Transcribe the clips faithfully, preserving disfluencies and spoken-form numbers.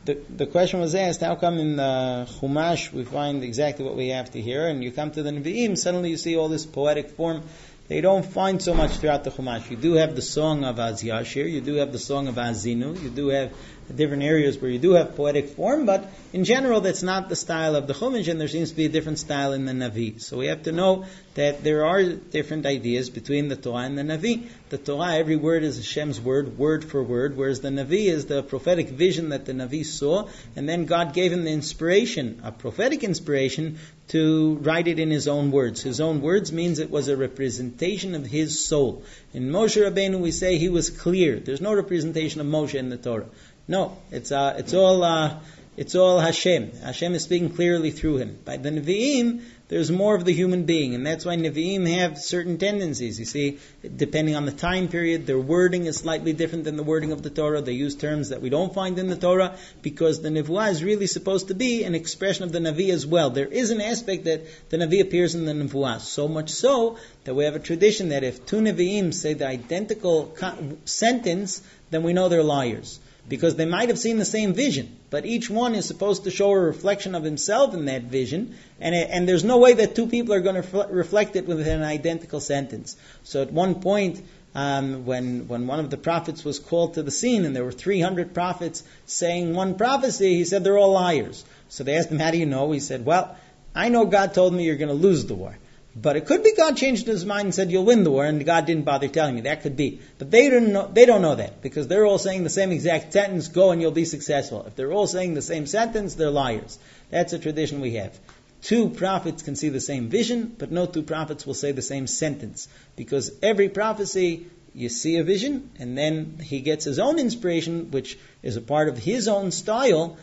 the, the question was asked, how come in the Chumash we find exactly what we have to hear, and you come to the Nevi'im, suddenly you see all this poetic form. They don't find so much throughout the Chumash. You do have the song of Az Yashir, you do have the song of Azinu, you do have different areas where you do have poetic form, but in general that's not the style of the Chumash, and there seems to be a different style in the Navi. So we have to know that there are different ideas between the Torah and the Navi. The Torah, every word is Hashem's word, word for word, whereas the Navi is the prophetic vision that the Navi saw, and then God gave him the inspiration, a prophetic inspiration, to write it in his own words. His own words means it was a representation of his soul. In Moshe Rabbeinu we say he was clear. There's no representation of Moshe in the Torah. No, it's uh, it's all uh, it's all Hashem. Hashem is speaking clearly through him. By the Nevi'im, there's more of the human being, and that's why Nevi'im have certain tendencies. You see, depending on the time period, their wording is slightly different than the wording of the Torah. They use terms that we don't find in the Torah, because the Nevuah is really supposed to be an expression of the Navi as well. There is an aspect that the Navi appears in the Nevuah, so much so that we have a tradition that if two Nevi'im say the identical co- sentence, then we know they're liars. Because they might have seen the same vision, but each one is supposed to show a reflection of himself in that vision, and it, and there's no way that two people are going to refl- reflect it with an identical sentence. So at one point, um, when when one of the prophets was called to the scene, and there were three hundred prophets saying one prophecy, he said they're all liars. So they asked him, how do you know? He said, well, I know God told me you're going to lose the war. But it could be God changed his mind and said you'll win the war, and God didn't bother telling me. That could be. But they don't know, they don't know that, because they're all saying the same exact sentence, go and you'll be successful. If they're all saying the same sentence, they're liars. That's a tradition we have. Two prophets can see the same vision, but no two prophets will say the same sentence. Because every prophecy, you see a vision, and then he gets his own inspiration, which is a part of his own style,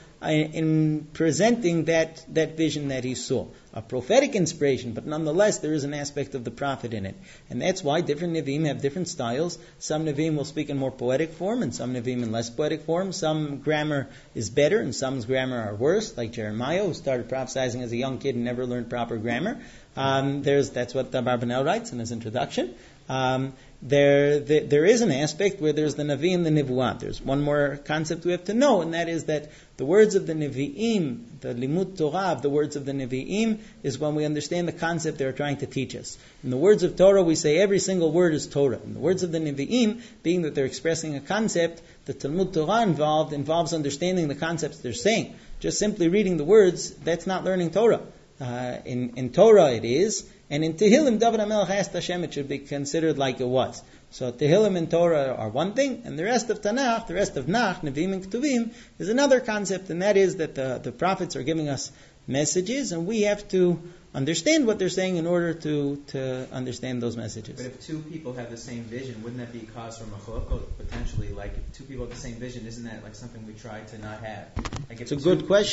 in presenting that, that vision that he saw. A prophetic inspiration, but nonetheless there is an aspect of the prophet in it. And that's why different Nevi'im have different styles. Some Nevi'im will speak in more poetic form, and some Nevi'im in less poetic form. Some grammar is better, and some grammar are worse, like Jeremiah, who started prophesying as a young kid and never learned proper grammar. Um, there's That's what Abarbanel writes in his introduction. Um, there, there, there is an aspect where there's the Navi and the Nivuah. There's one more concept we have to know, and that is that the words of the Nevi'im, the Limud Torah of the words of the Nevi'im, is when we understand the concept they're trying to teach us. In the words of Torah, we say every single word is Torah. In the words of the Nevi'im, being that they're expressing a concept, the Talmud Torah involved involves understanding the concepts they're saying. Just simply reading the words, that's not learning Torah. Uh, in, in Torah it is, and in Tehillim, David HaMelech asked Hashem, it should be considered like it was. So Tehillim and Torah are one thing, and the rest of Tanakh, the rest of Nach, Nevi'im and Ketuvim, is another concept, and that is that the, the prophets are giving us messages, and we have to understand what they're saying in order to, to understand those messages. But if two people have the same vision, wouldn't that be cause for machlokot potentially? Like if two people have the same vision, isn't that like something we try to not have? Like if it's a good question.